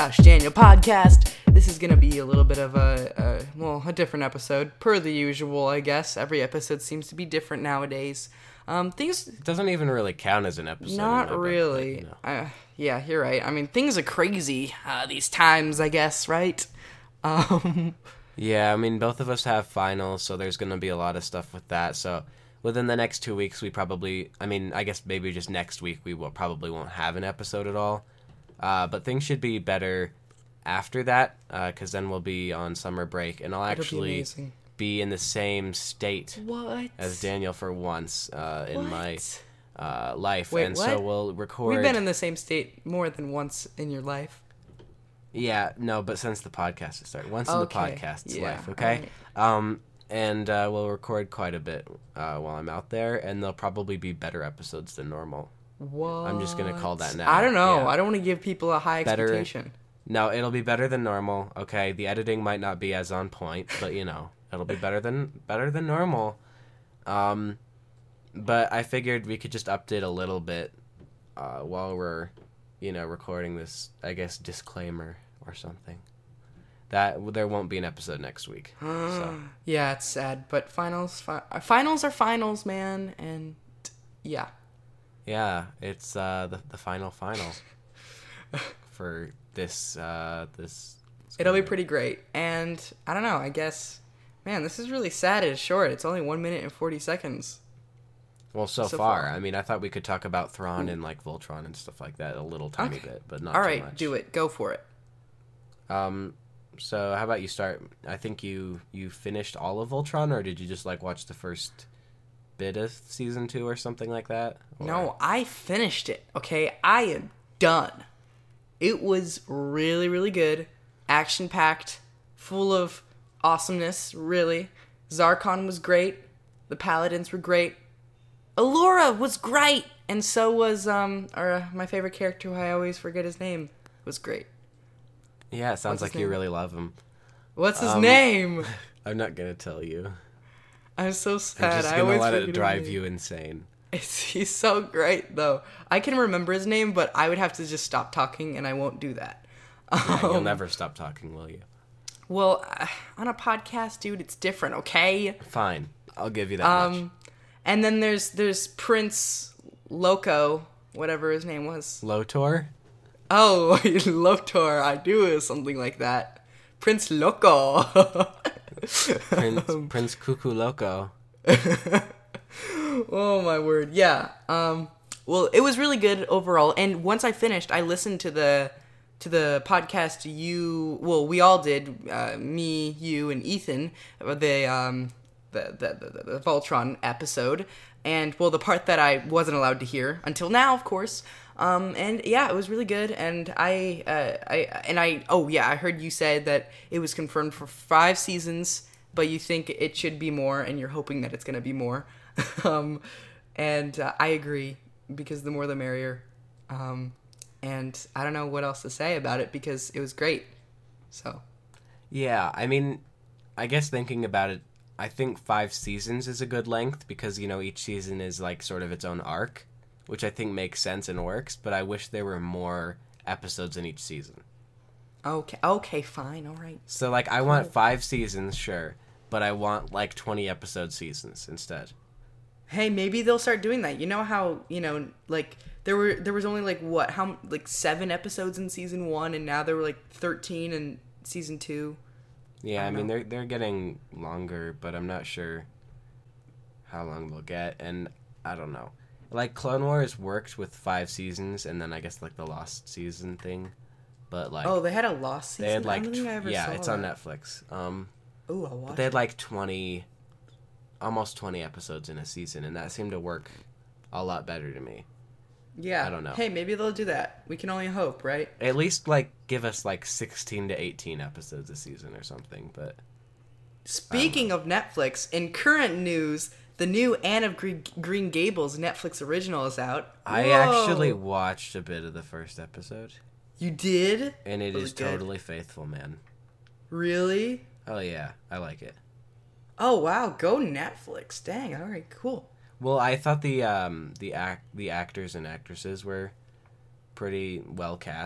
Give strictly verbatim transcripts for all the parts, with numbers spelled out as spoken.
Josh Daniel podcast. This is gonna be a little bit of a, a well, a different episode per the usual, I guess. Every episode seems to be different nowadays. Um, things It doesn't even really count as an episode. not in my book, really. but, you know. Uh, yeah, you're right. I mean, things are crazy uh, these times, I guess, right? Um, Yeah, I mean, both of us have finals, so there's going to be a lot of stuff with that. So within the next two weeks, we probably, I mean, I guess maybe just next week, we will probably won't have an episode at all. Uh, but things should be better after that, because then we'll be on summer break, and I'll it'll be actually amazing. be in the same state What? as Daniel for once uh, in What? my uh, life. Wait, and what? so we'll record. We've been in the same state more than once in your life. Yeah, no, but since the podcast has started. Once in the Okay, podcast's yeah, life, okay? alright. Um, and uh, we'll record quite a bit uh, while I'm out there, and they'll probably be better episodes than normal. What? I'm just gonna call that now. I don't know. Yeah. I don't want to give people a high Better- expectation. No, it'll be better than normal, okay? The editing might not be as on point, but, you know, it'll be better than better than normal. Um, but I figured we could just update a little bit uh, while we're, you know, recording this, I guess, disclaimer or something. That there won't be an episode next week. So. Yeah, it's sad, but finals, fi- uh, finals are finals, man, and yeah. Yeah, it's uh, the the final final for this uh, this. It'll be pretty great, and I don't know. I guess, man, this is really sad. It's short. It's only one minute and forty seconds. Well, so, so far. far. I mean, I thought we could talk about Thrawn and like Voltron and stuff like that a little tiny Okay. bit, but not All too right, much. do it. Go for it. Um, so how about you start? I think you you finished all of Voltron, or did you just like watch the first bit of season two or something like that? Or- No, I finished it. Okay, I am done. It was really, really good, action packed, full of awesomeness. Really, Zarkon was great. The Paladins were great. Allura was great, and so was um, or uh, my favorite character, who I always forget his name, was great. Yeah, it sounds What's his like you name? really love him. What's his Um, name? I'm not gonna tell you. I'm so I'm sad. just I gonna always let forget it his drive name. you insane. It's, he's so great, though. I can remember his name, but I would have to just stop talking, and I won't do that. Yeah, you'll Um, never stop talking, will you? Well, uh, on a podcast, dude, it's different, okay? Fine, I'll give you that much. Um, and then there's there's Prince Loco, whatever his name was. Lotor? Oh, Lotor, I do is something like that. Prince Loco. Prince, Prince Cuckoo Loco. Oh my word, yeah. Um, well, it was really good overall. And once I finished, I listened to the to the podcast. You, well, we all did. Uh, me, you, and Ethan. The um the the, the the Voltron episode. And well, the part that I wasn't allowed to hear until now, of course. Um, and yeah, it was really good. And I uh, I and I oh yeah, I heard you said that it was confirmed for five seasons, but you think it should be more, and you're hoping that it's gonna be more. um, and uh, I agree, because the more the merrier. Um, and I don't know what else to say about it, because it was great. So Yeah, I mean, I guess thinking about it, I think five seasons is a good length because, you know, each season is like sort of its own arc, which I think makes sense and works, but I wish there were more episodes in each season. okay, okay, fine, all right. So, like, I want five seasons, sure, but I want, like, twenty episode seasons instead. Hey, maybe they'll start doing that. You know how, you know, like there were there was only like what how like seven episodes in season one, and now there were like thirteen in season two. Yeah, I I, mean, know. they're they're getting longer, but I'm not sure how long they'll get, and I don't know. Like, Clone Wars worked with five seasons, and then I guess, like, the Lost season thing, but, like... Oh, they had a lost season. They had, like, I don't think I ever yeah, saw it's on that. Netflix. Um, Ooh, I'll watch. but they had, like, twenty, almost twenty episodes in a season, and that seemed to work a lot better to me. Yeah, I don't know. Hey, maybe they'll do that. We can only hope, right? At least, like, give us, like, sixteen to eighteen episodes a season or something, but... Speaking of Netflix, in current news, the new Anne of Gre- Green Gables Netflix original is out. I Whoa. actually watched a bit of the first episode, You did? and it Was is it good? totally faithful, man. Really? Oh, yeah, I like it. Oh wow, go Netflix. Dang, alright, cool. Well, I thought the um the act the actors and actresses were pretty well cast.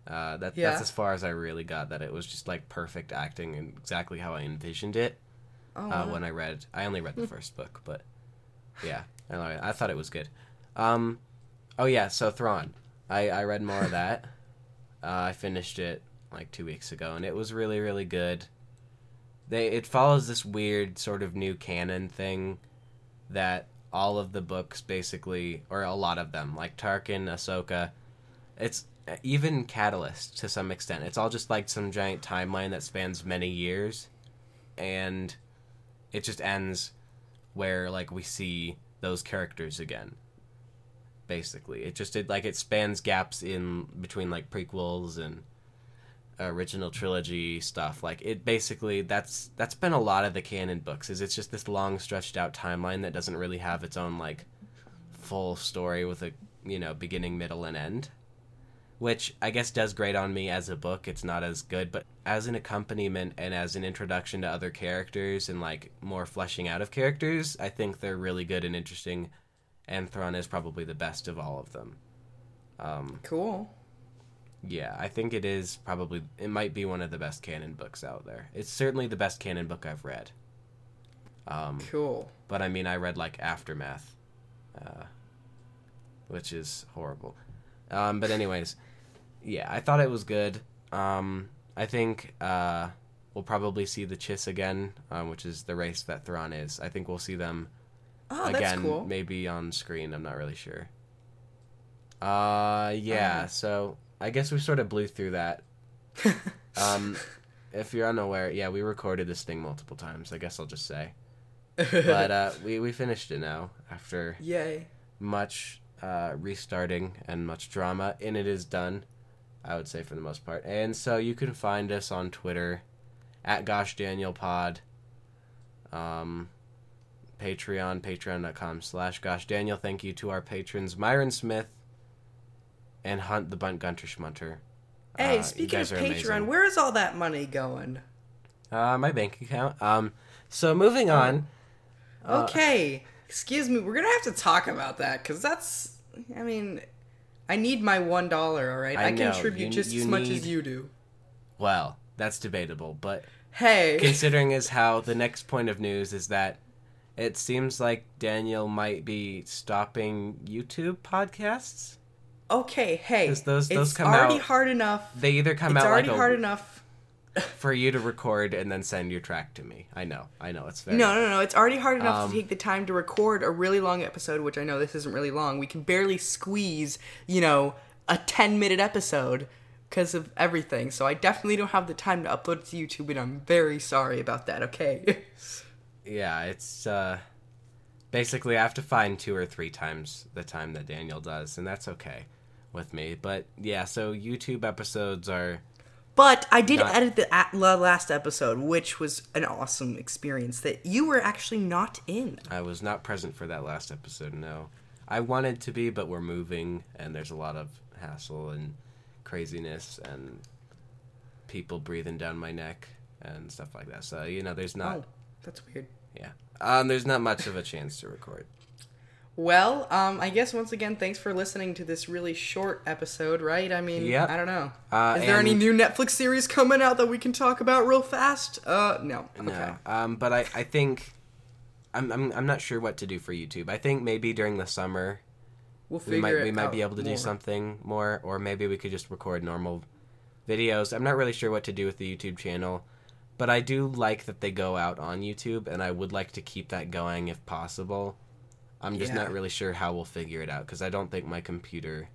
Uh, that Yeah. that's as far as I really got. That it was just like perfect acting and exactly how I envisioned it. Oh, Uh, wow. when I read, I only read the first book, but yeah, I, know, I thought it was good. Um, oh yeah, so Thrawn, I, I read more of that. Uh, I finished it like two weeks ago, and it was really really good. They it follows this weird sort of new canon thing that all of the books basically, or a lot of them, like Tarkin, Ahsoka, it's even Catalyst to some extent. It's all just like some giant timeline that spans many years, and it just ends where like we see those characters again. Basically, it just it like it spans gaps in between like prequels and original trilogy stuff. Like it basically that's that's been a lot of the canon books. Is it's just this long stretched out timeline that doesn't really have its own like full story with a you know beginning, middle, and end. Which I guess does great on me as a book. It's not as good, but as an accompaniment and as an introduction to other characters and like more fleshing out of characters, I think they're really good and interesting. And Thrawn is probably the best of all of them. Um, Cool. yeah, I think it is probably, it might be one of the best canon books out there. It's certainly the best canon book I've read. Um, Cool. But I mean, I read like Aftermath, uh, which is horrible. Um, but anyways, yeah, I thought it was good. Um, I think uh, we'll probably see the Chiss again, um, which is the race that Thrawn is. I think we'll see them Oh, again, that's cool. maybe on screen. I'm not really sure. Uh, yeah. Uh. So I guess we sort of blew through that. um, if you're unaware, yeah, we recorded this thing multiple times. I guess I'll just say, but uh, we we finished it now after Yay. much uh, restarting and much drama, and it is done. I would say for the most part. And so you can find us on Twitter at Gosh Daniel Pod. Um. Patreon, patreon.com slash Gosh Daniel. Thank you to our patrons, Myron Smith and Hunt the Bunt Gunter Schmunter. Hey, Uh, speaking of you guys are Patreon, amazing. where is all that money going? Uh, my bank account. Um, so moving on. Uh, Okay, excuse me, we're gonna have to talk about that, because that's, I mean, I need my one dollar, alright? I I, know, contribute you- just you as much need- as you do. Well, that's debatable, but Hey. considering as how the next point of news is that it seems like Daniel might be stopping YouTube podcasts. Okay, hey, 'Cause those- those it's come already out- hard enough. They either come It's out already like a, hard enough. for you to record and then send your track to me. I know, I know, it's very No, no, no. It's already hard enough Um, to take the time to record a really long episode, which I know this isn't really long. We can barely squeeze, you know, a ten minute episode because of everything. So I definitely don't have the time to upload it to YouTube, and I'm very sorry about that, okay? Yeah, it's uh basically I have to find two or three times the time that Daniel does, and that's okay with me. But yeah, so YouTube episodes are But I did Not- edit the, at, the last episode, which was an awesome experience that you were actually not in. I was not present for that last episode, no. I wanted to be, but we're moving and there's a lot of hassle and craziness and people breathing down my neck and stuff like that. So, you know, there's not Oh, that's weird. yeah. Um there's not much of a chance to record. Well, um, I guess once again, thanks for listening to this really short episode, right? I mean, Yep. I don't know. Uh, Is there any and- new Netflix series coming out that we can talk about real fast? Uh, no. Okay. No. Um, but I, I think I'm, I'm I'm not sure what to do for YouTube. I think maybe during the summer We'll figure we might it we might out be able to more. do something more, or maybe we could just record normal videos. I'm not really sure what to do with the YouTube channel, but I do like that they go out on YouTube, and I would like to keep that going if possible. I'm just Yeah. not really sure how we'll figure it out because I don't think my computer.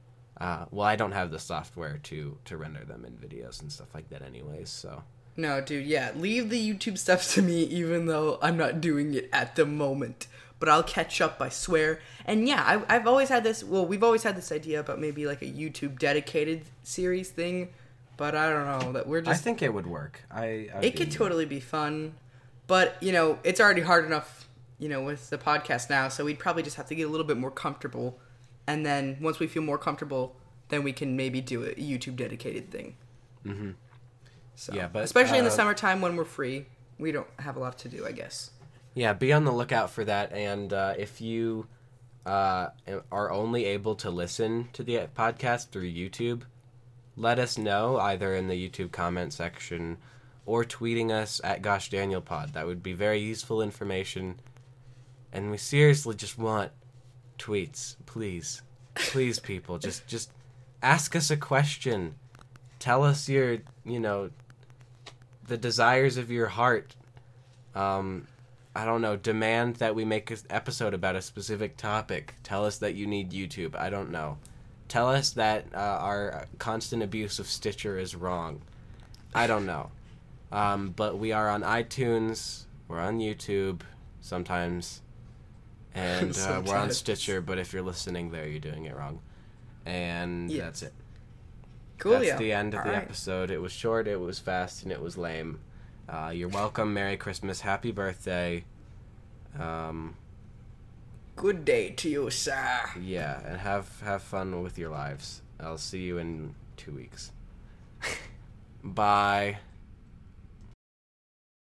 Uh, well, I don't have the software to to render them in videos and stuff like that, anyways. So. No, dude, yeah. Leave the YouTube stuff to me, even though I'm not doing it at the moment. But I'll catch up, I swear. And yeah, I, I've always had this, well, we've always had this idea about maybe like a YouTube dedicated series thing. But I don't know, that we're I just... think it would work. I. I'd It could be- totally be fun. But, you know, it's already hard enough, you know, with the podcast now. So we'd probably just have to get a little bit more comfortable. And then once we feel more comfortable, then we can maybe do a YouTube dedicated thing. Mm-hmm. So, Yeah, but, especially in the uh, summertime when we're free, we don't have a lot to do, I guess. Yeah, be on the lookout for that. And uh, if you uh, are only able to listen to the podcast through YouTube, let us know either in the YouTube comment section or tweeting us at Gosh Daniel Pod. That would be very useful information. And we seriously just want tweets, please. Please, people, just just ask us a question. Tell us your, you know, the desires of your heart. Um, I don't know, demand that we make an episode about a specific topic. Tell us that you need YouTube. I don't know. Tell us that uh, our constant abuse of Stitcher is wrong. I don't know. Um, but we are on iTunes. We're on YouTube sometimes. And uh, we're on Stitcher, but if you're listening there, you're doing it wrong. And yeah. That's it. Cool, That's yeah. the end of All the right. episode. It was short, it was fast, and it was lame. Uh, you're welcome. Merry Christmas. Happy birthday. Um, Good day to you, sir. yeah, and have, have fun with your lives. I'll see you in two weeks. Bye.